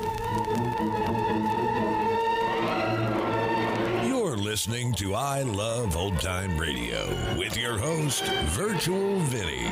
You're listening to I Love Old Time Radio with your host, Virtual Vinny.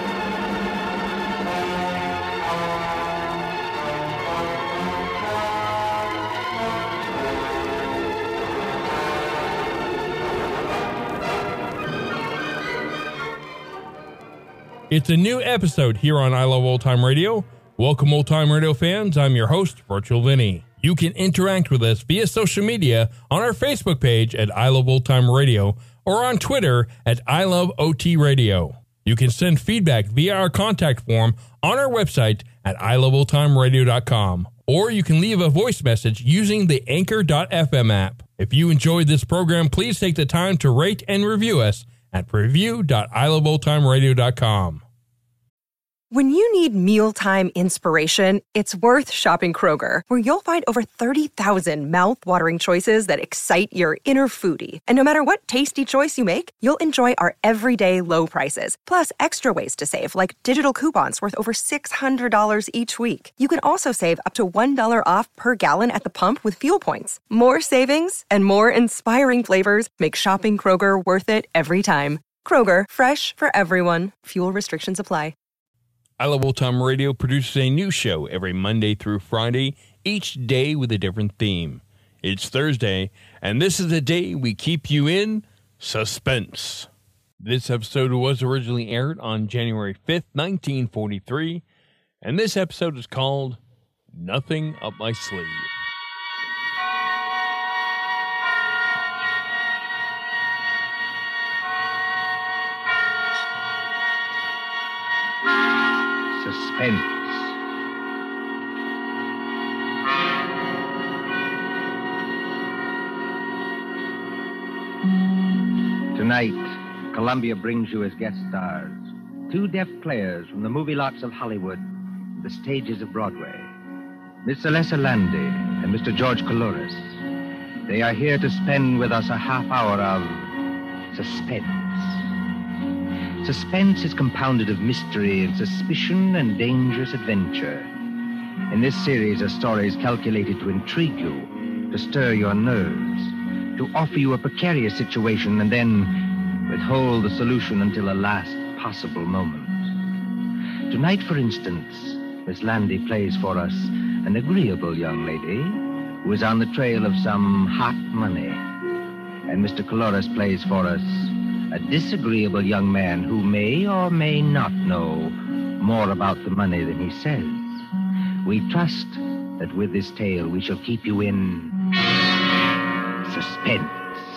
It's a new episode here on I Love Old Time Radio. Welcome, Old Time Radio fans. I'm your host, Virtual Vinny. You can interact with us via social media on our Facebook page at I Love Old Time Radio or on Twitter at I Love OT Radio. You can send feedback via our contact form on our website at iloveoldtimeradio.com, or you can leave a voice message using the Anchor.fm app. If you enjoyed this program, please take the time to rate and review us at review.iloveoldtimeradio.com. When you need mealtime inspiration, it's worth shopping Kroger, where you'll find over 30,000 mouth-watering choices that excite your inner foodie. And no matter what tasty choice you make, you'll enjoy our everyday low prices, plus extra ways to save, like digital coupons worth over $600 each week. You can also save up to $1 off per gallon at the pump with fuel points. More savings and more inspiring flavors make shopping Kroger worth it every time. Kroger, fresh for everyone. Fuel restrictions apply. I Love Old Time Radio produces a new show every Monday through Friday, each day with a different theme. It's Thursday, and this is the day we keep you in suspense. This episode was originally aired on January 5th, 1943, and this episode is called Nothing Up My Sleeve. Suspense. Tonight, Columbia brings you as guest stars two deaf players from the movie lots of Hollywood, the stages of Broadway, Miss Alessa Landi and Mr. George Coulouris. They are here to spend with us a half hour of suspense. Suspense is compounded of mystery and suspicion and dangerous adventure. In this series are stories calculated to intrigue you, to stir your nerves, to offer you a precarious situation and then withhold the solution until a last possible moment. Tonight, for instance, Miss Landi plays for us an agreeable young lady who is on the trail of some hot money. And Mr. Coulouris plays for us a disagreeable young man who may or may not know more about the money than he says. We trust that with this tale we shall keep you in suspense.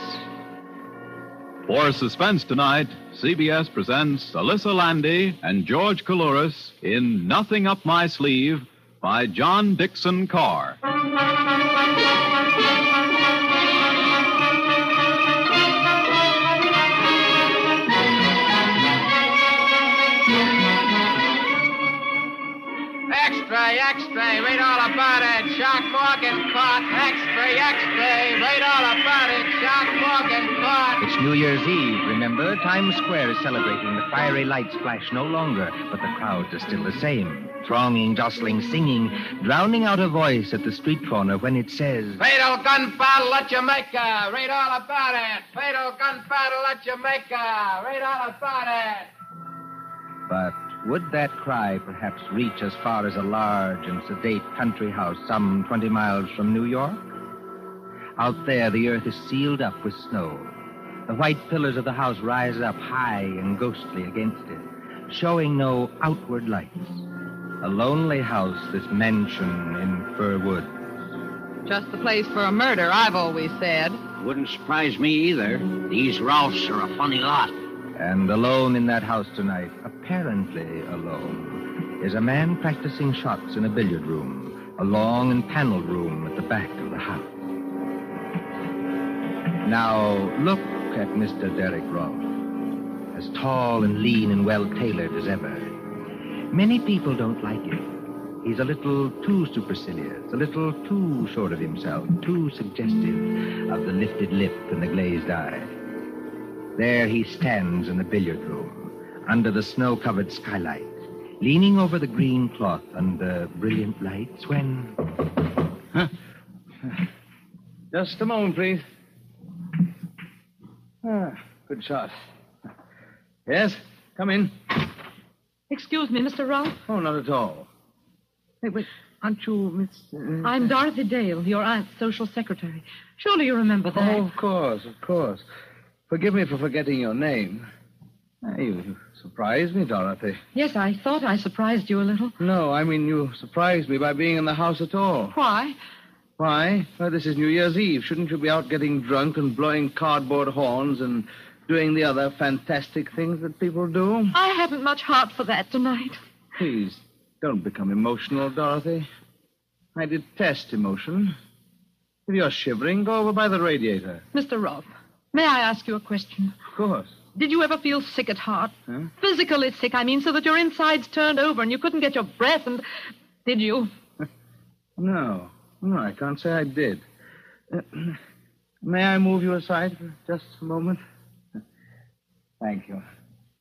For Suspense tonight, CBS presents Alessa Landi and George Coulouris in Nothing Up My Sleeve by John Dixon Carr. Extra, read all about it. Shark Morgan caught. Extra, read all about it. Shark Morgan caught. It's New Year's Eve, remember? Times Square is celebrating. The fiery lights flash no longer, but the crowds are still the same. Thronging, jostling, singing, drowning out a voice at the street corner when it says, Fatal gun battle at Jamaica. Read all about it. Fatal gun battle at Jamaica. Read all about it. But would that cry perhaps reach as far as a large and sedate country house some 20 miles from New York? Out there, the earth is sealed up with snow. The white pillars of the house rise up high and ghostly against it, showing no outward lights. A lonely house, this mansion in Fir Woods. Just the place for a murder, I've always said. Wouldn't surprise me either. These Ralphs are a funny lot. And alone in that house tonight, apparently alone, is a man practicing shots in a billiard room, a long and paneled room at the back of the house. Now, look at Mr. Derek Rolfe, as tall and lean and well-tailored as ever. Many people don't like him. He's a little too supercilious, a little too sure of himself, too suggestive of the lifted lip and the glazed eye. There he stands in the billiard room, under the snow-covered skylight, leaning over the green cloth under brilliant lights when... Huh? Just a moment, please. Good shot. Yes, come in. Excuse me, Mr. Ralph. Oh, not at all. Hey, wait, aren't you Miss... I'm Dorothy Dale, your aunt's social secretary. Surely you remember that. Oh, of course. Forgive me for forgetting your name. You surprised me, Dorothy. Yes, I thought I surprised you a little. No, I mean you surprised me by being in the house at all. Why? Why? Well, this is New Year's Eve. Shouldn't you be out getting drunk and blowing cardboard horns and doing the other fantastic things that people do? I haven't much heart for that tonight. Please, don't become emotional, Dorothy. I detest emotion. If you're shivering, go over by the radiator. Mr. Ralph, may I ask you a question? Of course. Did you ever feel sick at heart? Huh? Physically sick, I mean, so that your insides turned over and you couldn't get your breath and... Did you? No, I can't say I did. May I move you aside for just a moment? Thank you.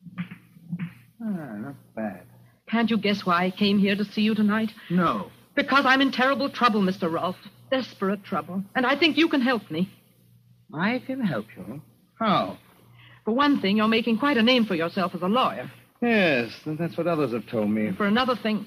Not bad. Can't you guess why I came here to see you tonight? No. Because I'm in terrible trouble, Mr. Ralph. Desperate trouble. And I think you can help me. I can help you? How? For one thing, you're making quite a name for yourself as a lawyer. Yes, that's what others have told me. For another thing,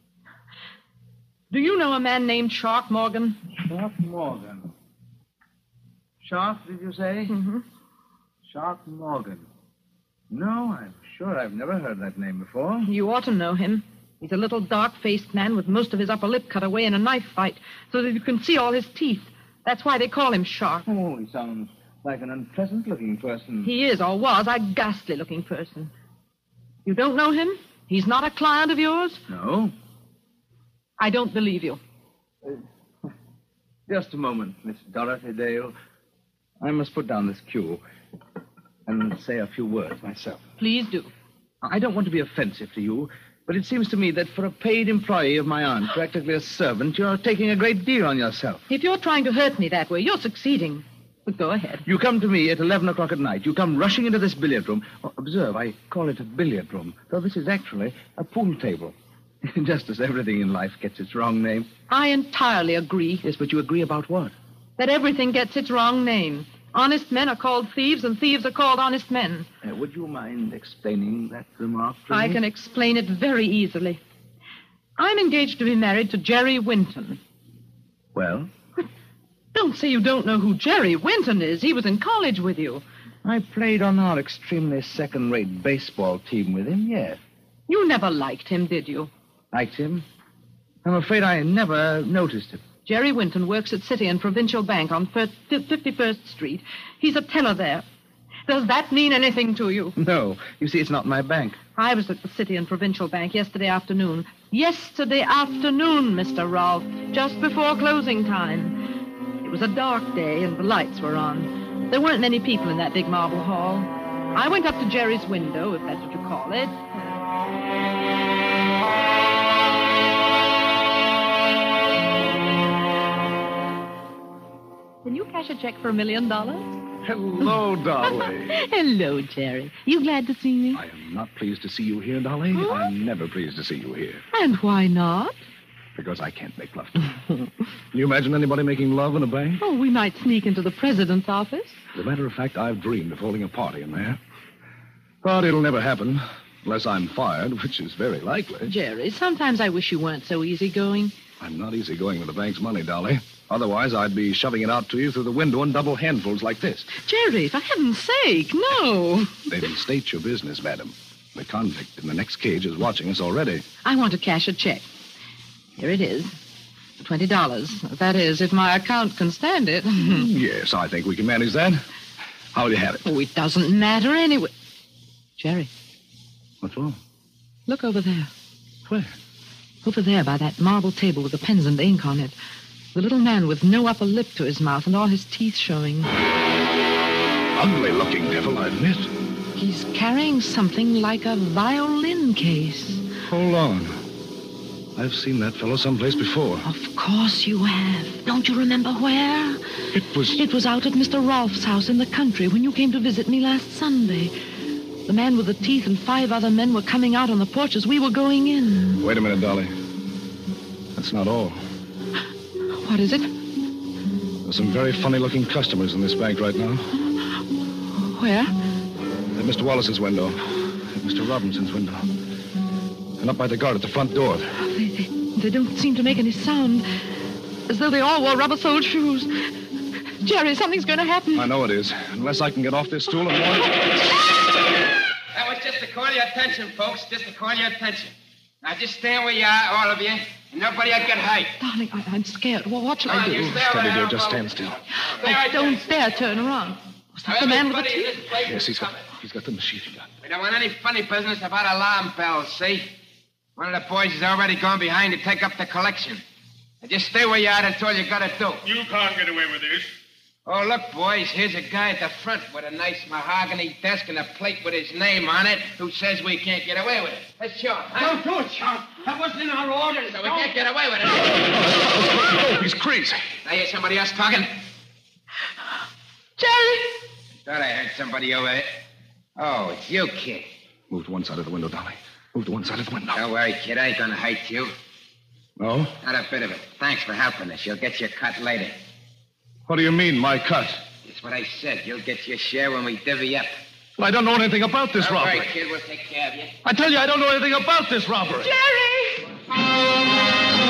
do you know a man named Shark Morgan? Shark Morgan. Shark, did you say? Mm-hmm. Shark Morgan. No, I'm sure I've never heard that name before. You ought to know him. He's a little dark-faced man with most of his upper lip cut away in a knife fight so that you can see all his teeth. That's why they call him Shark. Oh, he sounds like an unpleasant-looking person. He is, or was, a ghastly-looking person. You don't know him? He's not a client of yours? No. I don't believe you. Just a moment, Miss Dorothy Dale. I must put down this cue and say a few words myself. Please do. I don't want to be offensive to you, but it seems to me that for a paid employee of my aunt, practically a servant, you're taking a great deal on yourself. If you're trying to hurt me that way, you're succeeding. But go ahead. You come to me at 11 o'clock at night. You come rushing into this billiard room. Oh, observe, I call it a billiard room, though this is actually a pool table. Just as everything in life gets its wrong name. I entirely agree. Yes, but you agree about what? That everything gets its wrong name. Honest men are called thieves, and thieves are called honest men. Would you mind explaining that remark to I me? can explain it very easily. I'm engaged to be married to Jerry Winton. Well? Don't say you don't know who Jerry Winton is. He was in college with you. I played on our extremely second-rate baseball team with him, yes. You never liked him, did you? Liked him? I'm afraid I never noticed him. Jerry Winton works at City and Provincial Bank on 51st Street. He's a teller there. Does that mean anything to you? No. You see, it's not my bank. I was at the City and Provincial Bank yesterday afternoon. Yesterday afternoon, Mr. Ralph, just before closing time. It was a dark day and the lights were on. There weren't many people in that big marble hall. I went up to Jerry's window, if that's what you call it. Can you cash a check for $1 million? Hello, Dolly. Hello, Jerry. You glad to see me? I am not pleased to see you here, Dolly. Huh? I'm never pleased to see you here. And why not? Because I can't make love to you. Can you imagine anybody making love in a bank? Oh, we might sneak into the president's office. As a matter of fact, I've dreamed of holding a party in there. But it'll never happen unless I'm fired, which is very likely. Jerry, sometimes I wish you weren't so easygoing. I'm not easygoing with the bank's money, Dolly. Otherwise, I'd be shoving it out to you through the window in double handfuls like this. Jerry, for heaven's sake, no. Then state your business, madam. The convict in the next cage is watching us already. I want to cash a check. Here it is. $20. That is, if my account can stand it. Yes, I think we can manage that. How'll you have it? Oh, it doesn't matter anyway. Jerry. What's wrong? Look over there. Where? Over there by that marble table with the pens and ink on it. The little man with no upper lip to his mouth and all his teeth showing. Ugly-looking devil, I admit. He's carrying something like a violin case. Hold on. I've seen that fellow someplace before. Of course you have. Don't you remember where? It was... It was out at Mr. Rolfe's house in the country when you came to visit me last Sunday. The man with the teeth and 5 other men were coming out on the porch as we were going in. Wait a minute, Dolly. That's not all. What is it? There's some very funny-looking customers in this bank right now. Where? At Mr. Wallace's window. At Mr. Robinson's window. And up by the guard at the front door. They don't seem to make any sound. As though they all wore rubber-soled shoes. Jerry, something's going to happen. I know it is. Unless I can get off this stool and warn... That was just to call your attention, folks. Just to call your attention. Now, just stand where you are, all of you, and nobody will get hurt. Darling, I'm scared. Well, what shall I do? Steady, dear. Just stand still. Don't dare turn around. Was that the man with the teeth? Yes, he's got the machine gun. We don't want any funny business about alarm bells, see? One of the boys has already gone behind to take up the collection. Now, just stay where you are. That's all you got to do. You can't get away with this. Oh, look, boys, here's a guy at the front with a nice mahogany desk and a plate with his name on it who says we can't get away with it. That's Sean. Huh? Don't do it, Sean. That wasn't in our orders. So we can't get away with it. Oh, he's crazy. I hear somebody else talking. Jerry! Thought I heard somebody over there. Oh, it's you, kid. Move to one side of the window, Dolly. Move to one side of the window. Don't worry, kid. I ain't gonna hurt you. No? Not a bit of it. Thanks for helping us. You'll get your cut later. What do you mean, my cut? That's what I said. You'll get your share when we divvy up. Well, I don't know anything about this robbery. All right, kid. We'll take care of you. I tell you, I don't know anything about this robbery. Jerry!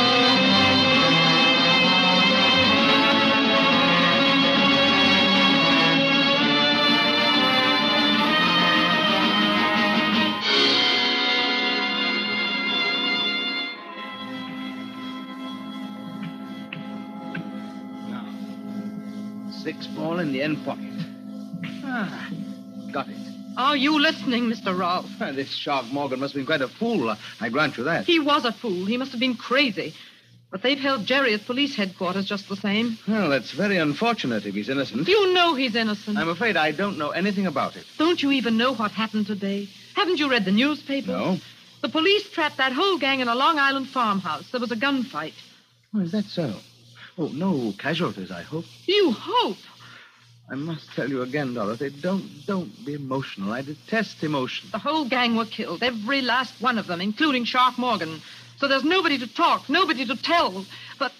$6 ball in the end pocket. Ah, got it. Are you listening, Mr. Rolfe? This Shark Morgan must have been quite a fool. I grant you that. He was a fool. He must have been crazy. But they've held Jerry at police headquarters just the same. Well, that's very unfortunate if he's innocent. You know he's innocent. I'm afraid I don't know anything about it. Don't you even know what happened today? Haven't you read the newspapers? No. The police trapped that whole gang in a Long Island farmhouse. There was a gunfight. Oh, is that so? Oh, no casualties, I hope. You hope? I must tell you again, Dorothy, don't be emotional. I detest emotion. The whole gang were killed, every last one of them, including Shark Morgan. So there's nobody to talk, nobody to tell. But,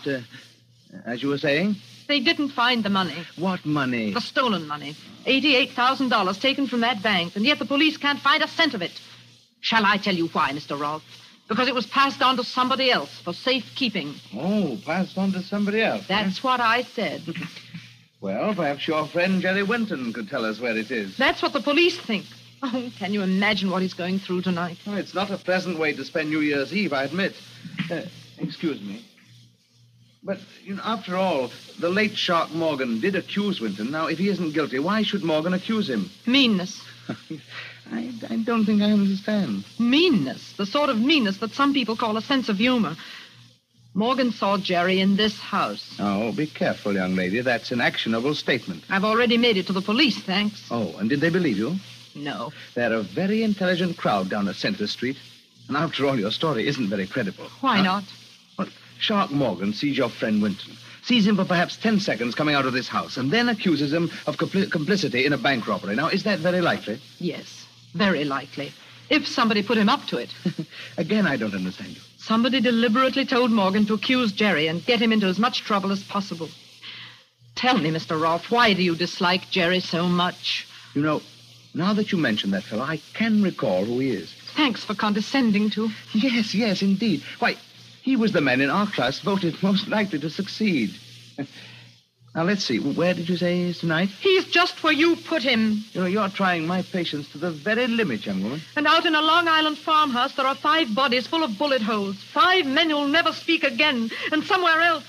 as you were saying? They didn't find the money. What money? The stolen money. $88,000 taken from that bank, and yet the police can't find a cent of it. Shall I tell you why, Mr. Rolfe? Because it was passed on to somebody else for safekeeping. Oh, passed on to somebody else. That's what I said. Well, perhaps your friend Jerry Winton could tell us where it is. That's what the police think. Oh, can you imagine what he's going through tonight? Oh, it's not a pleasant way to spend New Year's Eve, I admit. Excuse me. But, after all, the late Shark Morgan did accuse Winton. Now, if he isn't guilty, why should Morgan accuse him? Meanness. I don't think I understand. Meanness. The sort of meanness that some people call a sense of humor. Morgan saw Jerry in this house. Oh, be careful, young lady. That's an actionable statement. I've already made it to the police, thanks. Oh, and did they believe you? No. They're a very intelligent crowd down at Center Street. And after all, your story isn't very credible. Why not? Well, Shark Morgan sees your friend Winton. Sees him for perhaps 10 seconds coming out of this house, and then accuses him of complicity in a bank robbery. Now, is that very likely? Yes, very likely. If somebody put him up to it. Again, I don't understand you. Somebody deliberately told Morgan to accuse Jerry and get him into as much trouble as possible. Tell me, Mr. Rolfe, why do you dislike Jerry so much? Now that you mention that fellow, I can recall who he is. Thanks for condescending to. Yes, indeed. Why, he was the man in our class voted most likely to succeed. Now, let's see. Where did you say he is tonight? He's just where you put him. You're trying my patience to the very limit, young woman. And out in a Long Island farmhouse, there are 5 bodies full of bullet holes. 5 men who'll never speak again. And somewhere else,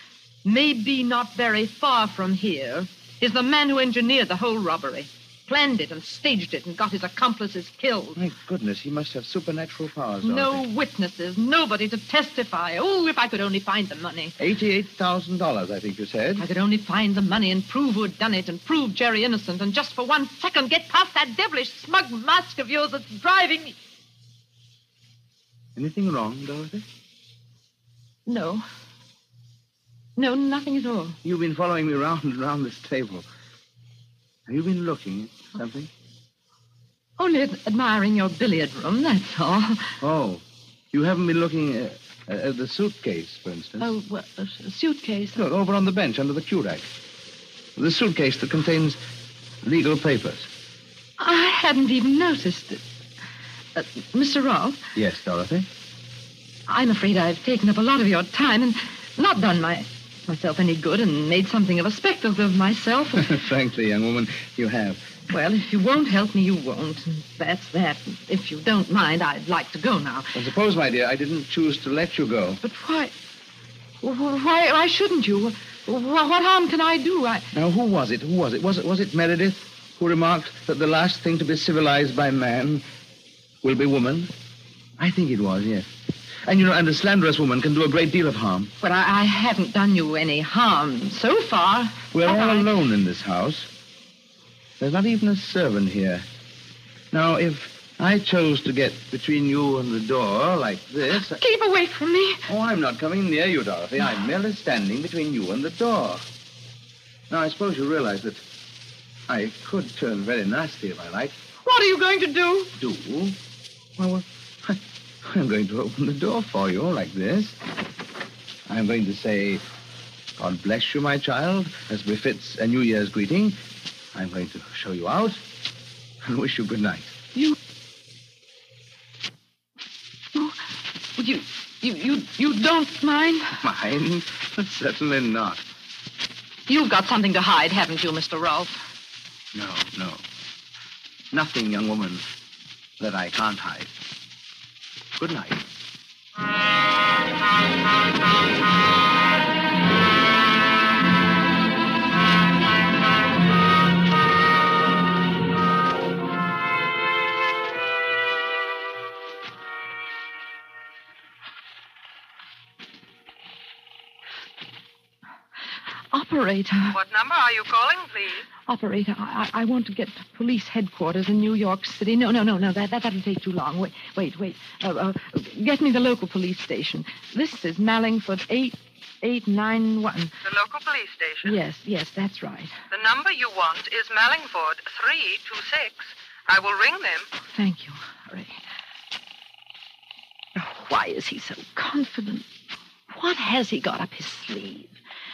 maybe not very far from here, is the man who engineered the whole robbery. Planned it and staged it and got his accomplices killed. My goodness, he must have supernatural powers. No witnesses, nobody to testify. Oh, if I could only find the money. $88,000, I think you said. I could only find the money and prove who had done it and prove Jerry innocent and just for 1 second get past that devilish smug mask of yours that's driving me. Anything wrong, Dorothy? No. No, nothing at all. You've been following me round and round this table. Have you been looking at something? Only admiring your billiard room, that's all. Oh, you haven't been looking at the suitcase, for instance? Oh, well, a suitcase? Look, over on the bench under the cue rack. The suitcase that contains legal papers. I hadn't even noticed it. Mr. Rolfe? Yes, Dorothy? I'm afraid I've taken up a lot of your time and not done myself any good and made something of a spectacle of myself. Frankly, young woman, you have. Well, if you won't help me, you won't. And that's that. If you don't mind, I'd like to go now. Well, suppose, my dear, I didn't choose to let you go. But why? Why shouldn't you? What harm can I do? Now, who was it? Was it Meredith who remarked that the last thing to be civilized by man will be woman? I think it was, yes. And, and a slanderous woman can do a great deal of harm. But I haven't done you any harm so far. We're all alone in this house. There's not even a servant here. Now, if I chose to get between you and the door like this... Keep away from me. Oh, I'm not coming near you, Dorothy. I'm merely standing between you and the door. Now, I suppose you realize that I could turn very nasty if I like. What are you going to do? Do? Well, I'm going to open the door for you like this. I'm going to say, God bless you, my child, as befits a New Year's greeting. I'm going to show you out and wish you good night. You don't mind? Mind? Certainly not. You've got something to hide, haven't you, Mr. Rolfe? No. Nothing, young woman, that I can't hide. Good night. Operator. What number are you calling, please? Operator, I want to get to police headquarters in New York City. No, that'll take too long. Wait. Get me the local police station. This is Mallingford 8891. The local police station? Yes, that's right. The number you want is Mallingford 326. I will ring them. Oh, thank you. Hurry. Oh, why is he so confident? What has he got up his sleeve?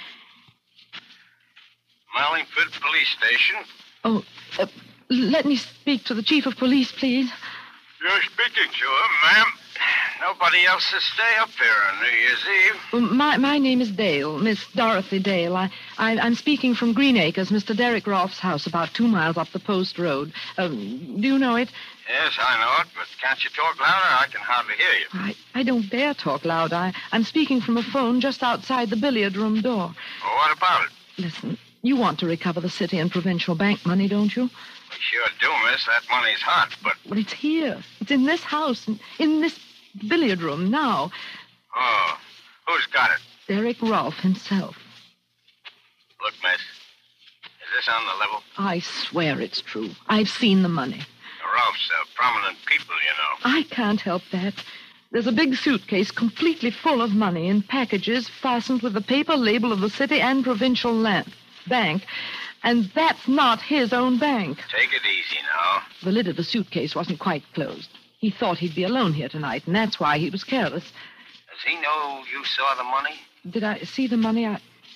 Mallingford Police Station. Oh, let me speak to the chief of police, please. You're speaking to him, ma'am. Nobody else to stay up here on New Year's Eve. Well, my name is Dale, Miss Dorothy Dale. I'm speaking from Green Acres, Mr. Derek Rolfe's house, about 2 miles up the post road. Do you know it? Yes, I know it, but can't you talk louder? I can hardly hear you. I don't dare talk loud. I'm speaking from a phone just outside the billiard room door. Well, what about it? Listen, you want to recover the city and provincial bank money, don't you? We sure do, miss. That money's hot, but... Well, it's here. It's in this house, in this billiard room now. Oh, who's got it? Derek Rolfe himself. Look, miss, is this on the level? I swear it's true. I've seen the money. The Rolfes are prominent people, you know. I can't help that. There's a big suitcase completely full of money in packages fastened with the paper label of the city and provincial bank. And that's not his own bank. Take it easy now. The lid of the suitcase wasn't quite closed. He thought he'd be alone here tonight, and that's why he was careless. Does he know you saw the money? Did I see the money?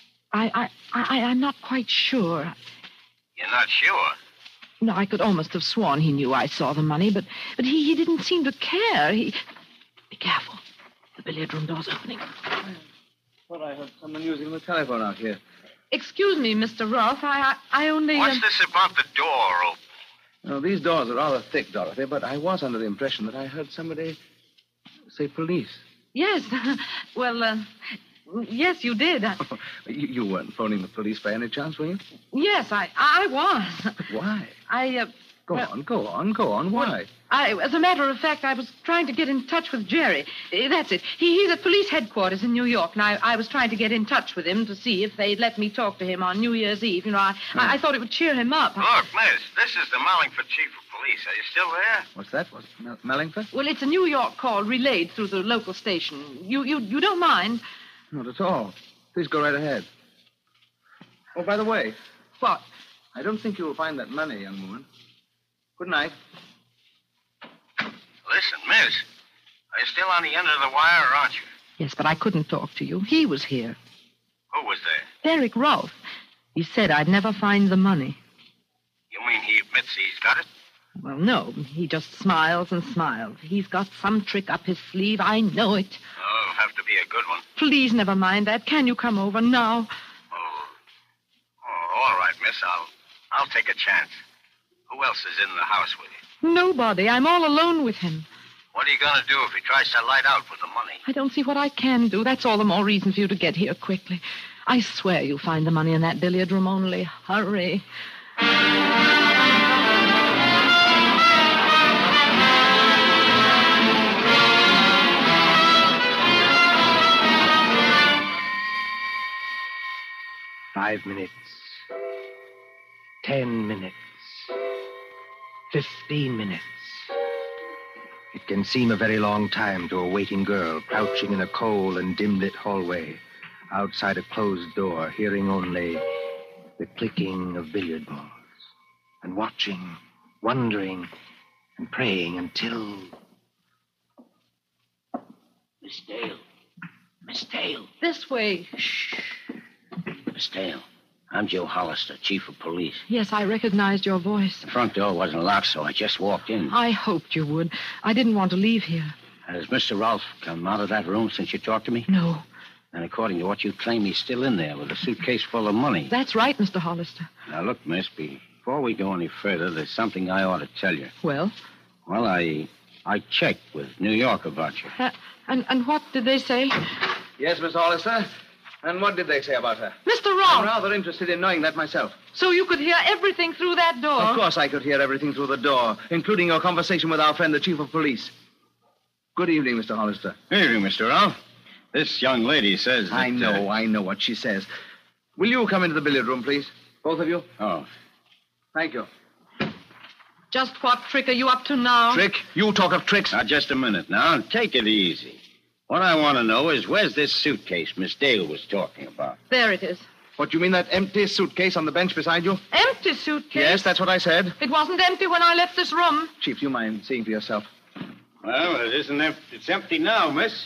I'm not quite sure. You're not sure? No, I could almost have sworn he knew I saw the money, but he didn't seem to care. Be careful. The billiard room door's opening. Well, I heard someone using the telephone out here. Excuse me, Mr. Rolfe. I only... What's this about the door open? No, these doors are rather thick, Dorothy, but I was under the impression that I heard somebody say police. Yes. Well, yes, you did. You weren't phoning the police by any chance, were you? Yes, I was. But why? Go on. Why? As a matter of fact, I was trying to get in touch with Jerry. That's it. He's at police headquarters in New York, and I was trying to get in touch with him to see if they'd let me talk to him on New Year's Eve. You know, I thought it would cheer him up. Look, miss, this is the Mallingford chief of police. Are you still there? What's that? Mallingford? Well, it's a New York call relayed through the local station. You don't mind? Not at all. Please go right ahead. Oh, by the way. What? I don't think you will find that money, young woman. Good night. Listen, miss. Are you still on the end of the wire, or aren't you? Yes, but I couldn't talk to you. He was here. Who was there? Derek Rolfe. He said I'd never find the money. You mean he admits he's got it? Well, no. He just smiles and smiles. He's got some trick up his sleeve. I know it. Oh, it'll have to be a good one. Please never mind that. Can you come over now? Oh, all right, miss. I'll take a chance. Who else is in the house with you? Nobody. I'm all alone with him. What are you going to do if he tries to light out with the money? I don't see what I can do. That's all the more reason for you to get here quickly. I swear you'll find the money in that billiard room. Only hurry. 5 minutes. 10 minutes. 15 minutes. It can seem a very long time to a waiting girl crouching in a cold and dim-lit hallway outside a closed door, hearing only the clicking of billiard balls and watching, wondering, and praying until... Miss Dale. Miss Dale. This way. Shh. Miss Dale, I'm Joe Hollister, chief of police. Yes, I recognized your voice. The front door wasn't locked, so I just walked in. I hoped you would. I didn't want to leave here. Has Mr. Rolfe come out of that room since you talked to me? No. And according to what you claim, he's still in there with a suitcase full of money. That's right, Mr. Hollister. Now, look, miss, before we go any further, there's something I ought to tell you. Well? Well, I checked with New York about you. And what did they say? Yes, Miss Hollister. And what did they say about her? Mr. Rolfe! I'm rather interested in knowing that myself. So you could hear everything through that door? Of course I could hear everything through the door, including your conversation with our friend, the chief of police. Good evening, Mr. Hollister. Good evening, Mr. Rolfe. This young lady says that... I know what she says. Will you come into the billiard room, please? Both of you? Oh. Thank you. Just what trick are you up to now? Trick? You talk of tricks. Now, just a minute now. Take it easy. What I want to know is where's this suitcase Miss Dale was talking about? There it is. What, you mean that empty suitcase on the bench beside you? Empty suitcase? Yes, that's what I said. It wasn't empty when I left this room. Chief, do you mind seeing for yourself? Well, it isn't empty. It's empty now, miss.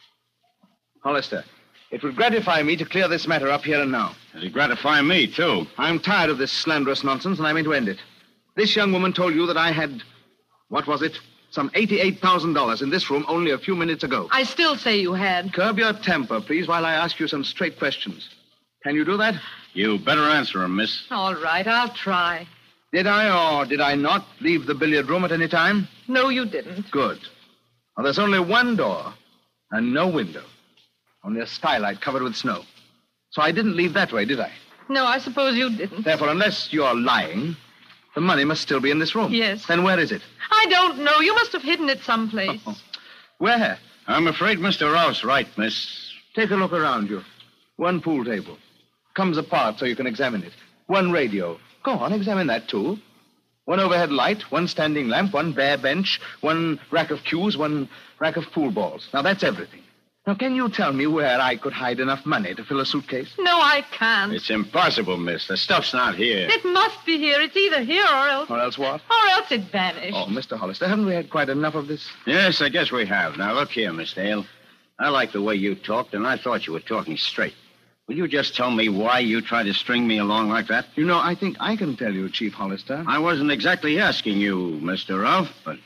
Hollister, it would gratify me to clear this matter up here and now. It'll gratify me, too. I'm tired of this slanderous nonsense, and I mean to end it. This young woman told you that I had... What was it? Some $88,000 in this room only a few minutes ago. I still say you had. Curb your temper, please, while I ask you some straight questions. Can you do that? You better answer them, miss. All right, I'll try. Did I or did I not leave the billiard room at any time? No, you didn't. Good. Well, there's only one door and no window. Only a skylight covered with snow. So I didn't leave that way, did I? No, I suppose you didn't. Therefore, unless you're lying, the money must still be in this room. Yes. Then where is it? I don't know. You must have hidden it someplace. Where? I'm afraid Mr. Rolfe's right, miss. Take a look around you. One pool table. Comes apart so you can examine it. One radio. Go on, examine that, too. One overhead light, one standing lamp, one bare bench, one rack of cues, one rack of pool balls. Now, that's everything. Now, can you tell me where I could hide enough money to fill a suitcase? No, I can't. It's impossible, miss. The stuff's not here. It must be here. It's either here or else... Or else what? Or else it vanished. Oh, Mr. Hollister, haven't we had quite enough of this? Yes, I guess we have. Now, look here, Miss Dale. I like the way you talked, and I thought you were talking straight. Will you just tell me why you tried to string me along like that? You know, I think I can tell you, Chief Hollister. I wasn't exactly asking you, Mr. Rolfe, but...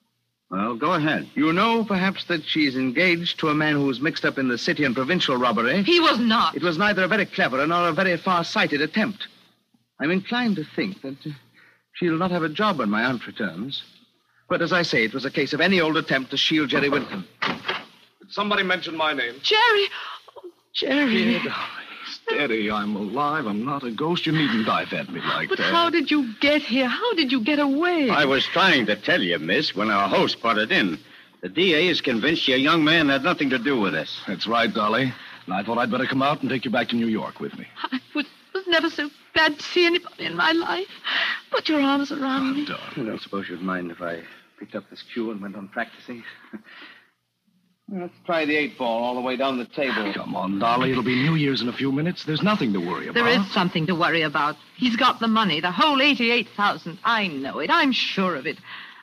Well, go ahead. You know, perhaps, that she's engaged to a man who's mixed up in the city and provincial robbery. He was not. It was neither a very clever nor a very far-sighted attempt. I'm inclined to think that she'll not have a job when my aunt returns. But as I say, it was a case of any old attempt to shield Jerry Wilton. Did somebody mention my name? Jerry! Oh, Jerry. Steady, I'm alive. I'm not a ghost. You needn't dive at me like but that. But how did you get here? How did you get away? I was trying to tell you, miss, when our host butted in. The DA is convinced your young man had nothing to do with this. That's right, Dolly. And I thought I'd better come out and take you back to New York with me. I was never so glad to see anybody in my life. Put your arms around me. Darling. I don't suppose you'd mind if I picked up this cue and went on practicing. Let's try the 8-ball all the way down the table. Come on, Dolly. It'll be New Year's in a few minutes. There's nothing to worry about. There is something to worry about. He's got the money, the whole $88,000. I know it. I'm sure of it.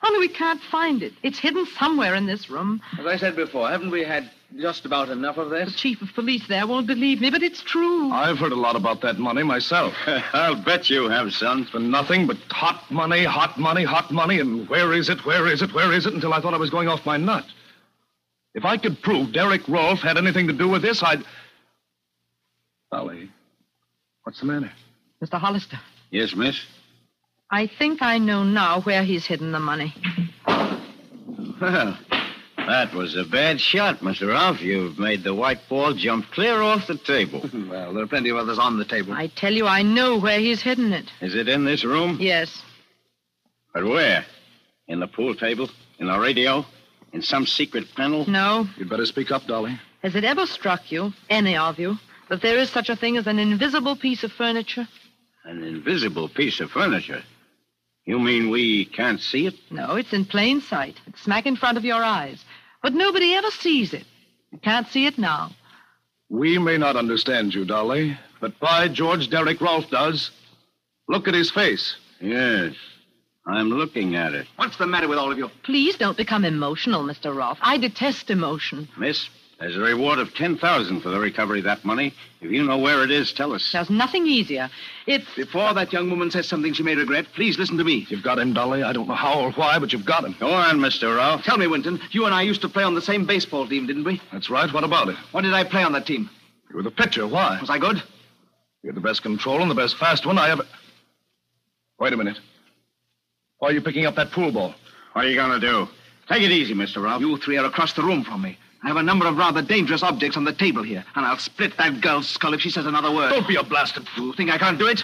Only we can't find it. It's hidden somewhere in this room. As I said before, haven't we had just about enough of this? The chief of police there won't believe me, but it's true. I've heard a lot about that money myself. I'll bet you have, son. For nothing but hot money, hot money, hot money, and where is it, where is it, where is it, until I thought I was going off my nut. If I could prove Derek Rolfe had anything to do with this, I'd... Dolly, what's the matter? Mr. Hollister. Yes, miss? I think I know now where he's hidden the money. Well, that was a bad shot, Mr. Ralph. You've made the white ball jump clear off the table. Well, there are plenty of others on the table. I tell you, I know where he's hidden it. Is it in this room? Yes. But where? In the pool table? In the radio? In some secret panel? No. You'd better speak up, Dolly. Has it ever struck you, any of you, that there is such a thing as an invisible piece of furniture? An invisible piece of furniture? You mean we can't see it? No, it's in plain sight. It's smack in front of your eyes. But nobody ever sees it. You can't see it now. We may not understand you, Dolly, but by George, Derek Rolfe does. Look at his face. Yes, I'm looking at it. What's the matter with all of you? Please don't become emotional, Mr. Rolfe. I detest emotion. Miss, there's a reward of $10,000 for the recovery of that money. If you know where it is, tell us. There's nothing easier. It's... Before that young woman says something she may regret, please listen to me. You've got him, Dolly. I don't know how or why, but you've got him. Go on, Mr. Ralph. Tell me, Winton, you and I used to play on the same baseball team, didn't we? That's right. What about it? What did I play on that team? You were the pitcher. Why? Was I good? You're the best control and the best fast one I ever... Wait a minute. Why are you picking up that pool ball? What are you going to do? Take it easy, Mr. Ralph. You three are across the room from me. I have a number of rather dangerous objects on the table here, and I'll split that girl's skull if she says another word. Don't be a blasted fool. You think I can't do it?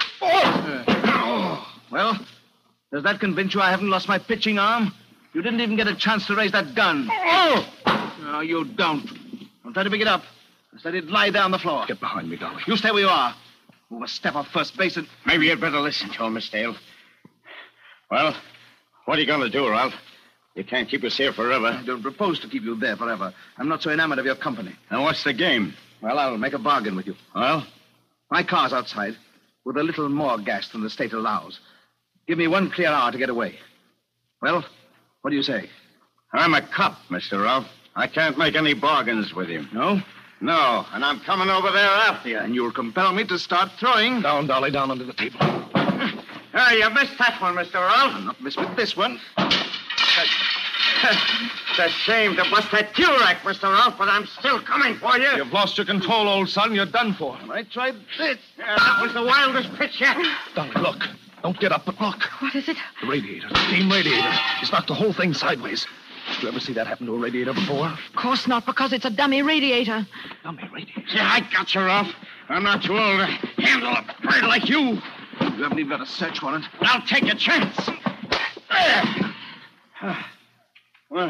Well, does that convince you I haven't lost my pitching arm? You didn't even get a chance to raise that gun. No, you don't. Don't try to pick it up. Instead, it'd lie there on the floor. Get behind me, Dolly. You stay where you are. Move a step off first base and... Maybe you'd better listen to him, Miss Dale. Well, what are you going to do, Ralph? You can't keep us here forever. I don't propose to keep you there forever. I'm not so enamored of your company. Now, what's the game? Well, I'll make a bargain with you. Well? My car's outside with a little more gas than the state allows. Give me 1 clear hour to get away. Well, what do you say? I'm a cop, Mr. Ralph. I can't make any bargains with you. No? No, and I'm coming over there after you. And you'll compel me to start throwing. Down, Dolly, down under the table. You missed that one, Mr. Ralph. I'll not miss with this one. It's a shame to bust that cue rack, Mr. Ralph, but I'm still coming for you. You've lost your control, old son. You're done for. I tried this. That was the wildest pitch yet. Dolly, look. Don't get up, but look. What is it? The radiator. The steam radiator. It's knocked the whole thing sideways. Did you ever see that happen to a radiator before? Of course not, because it's a dummy radiator. Dummy radiator? Yeah, I got you, Ralph. I'm not too old to handle a bird like you. You haven't even got a search warrant. I'll take a chance. Well,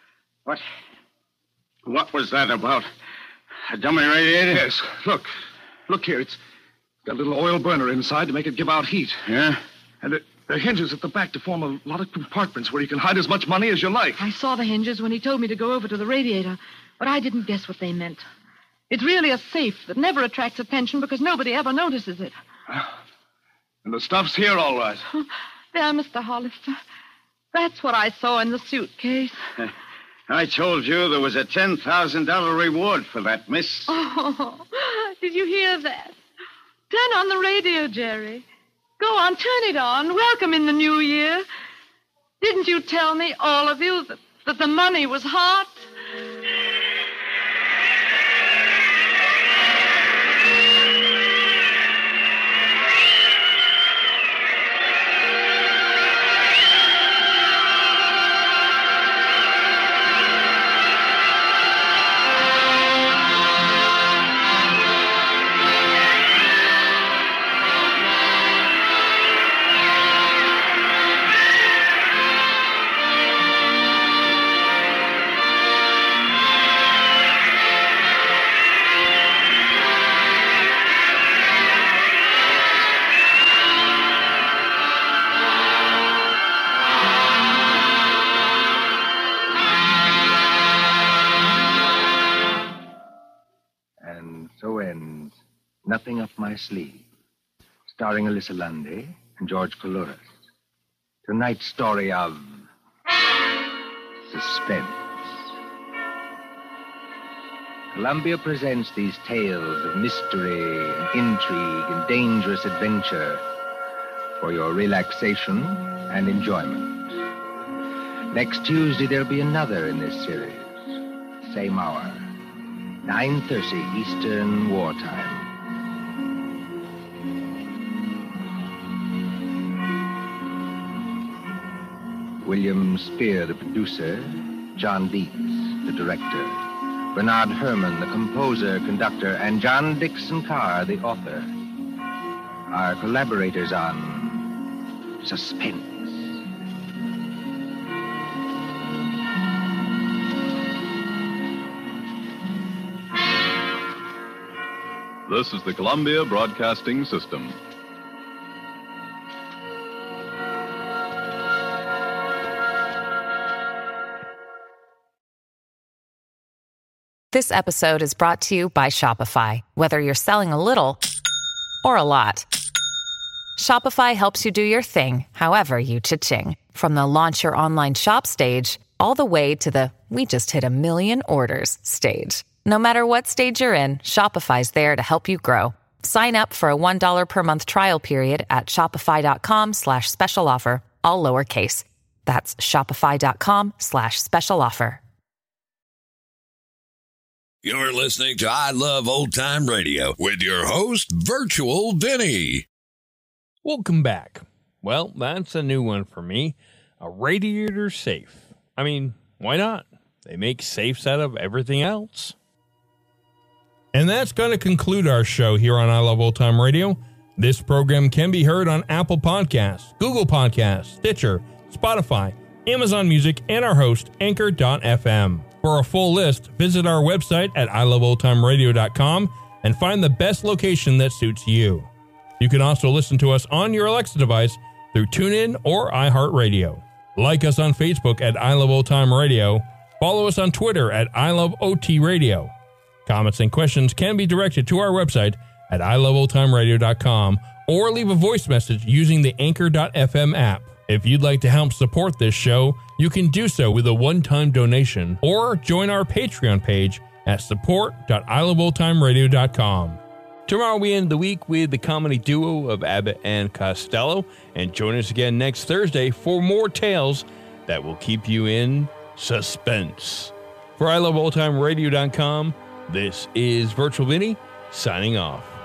what was that about? A dummy radiator? Yes. Look here. It's got a little oil burner inside to make it give out heat. Yeah? And there are hinges at the back to form a lot of compartments where you can hide as much money as you like. I saw the hinges when he told me to go over to the radiator, but I didn't guess what they meant. It's really a safe that never attracts attention because nobody ever notices it. And the stuff's here, all right. There, Mr. Hollister. That's what I saw in the suitcase. I told you there was a $10,000 reward for that, miss. Oh, did you hear that? Turn on the radio, Jerry. Go on, turn it on. Welcome in the new year. Didn't you tell me, all of you, that the money was hot? So ends Nothing Up My Sleeve, starring Alyssa Lundy and George Coulouris. Tonight's story of... suspense. Columbia presents these tales of mystery and intrigue and dangerous adventure for your relaxation and enjoyment. Next Tuesday, there'll be another in this series. Same hour, 9:30 Eastern Wartime. William Spear, the producer, John Dietz, the director, Bernard Herrmann, the composer, conductor, and John Dixon Carr, the author, are collaborators on Suspense. This is the Columbia Broadcasting System. This episode is brought to you by Shopify. Whether you're selling a little or a lot, Shopify helps you do your thing, however you cha-ching. From the launch your online shop stage, all the way to the we just hit 1 million orders stage. No matter what stage you're in, Shopify's there to help you grow. Sign up for a $1 per month trial period at shopify.com/special offer, all lowercase. That's shopify.com/special offer. You're listening to I Love Old Time Radio with your host, Virtual Vinny. Welcome back. Well, that's a new one for me. A radiator safe. I mean, why not? They make safes out of everything else. And that's going to conclude our show here on I Love Old Time Radio. This program can be heard on Apple Podcasts, Google Podcasts, Stitcher, Spotify, Amazon Music, and our host, Anchor.fm. For a full list, visit our website at iloveoldtimeradio.com and find the best location that suits you. You can also listen to us on your Alexa device through TuneIn or iHeartRadio. Like us on Facebook at I Love Old Time Radio. Follow us on Twitter at I Love OT Radio. Comments and questions can be directed to our website at iloveoldtimeradio.com or leave a voice message using the Anchor.fm app. If you'd like to help support this show, you can do so with a one-time donation or join our Patreon page at support.iloveoldtimeradio.com. Tomorrow we end the week with the comedy duo of Abbott and Costello, and join us again next Thursday for more tales that will keep you in suspense. For iloveoldtimeradio.com, this is Virtual Vinny signing off.